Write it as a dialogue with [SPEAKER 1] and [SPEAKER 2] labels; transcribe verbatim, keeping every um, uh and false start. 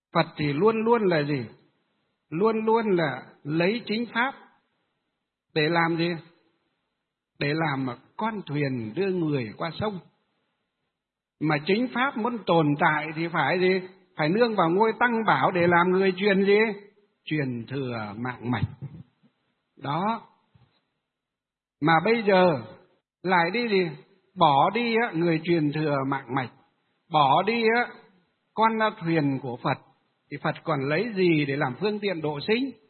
[SPEAKER 1] Phật thì luôn luôn là gì? Luôn luôn là lấy chính pháp để làm gì? Để làm mà con thuyền đưa người qua sông. Mà chính pháp muốn tồn tại thì phải gì? Phải nương vào ngôi Tăng Bảo để làm người truyền gì? Truyền thừa mạng mạch. Đó. Mà bây giờ lại đi gì? Bỏ đi á, người truyền thừa mạng mạch. Bỏ đi á, con thuyền của Phật. Thì Phật còn lấy gì để làm phương tiện độ sinh?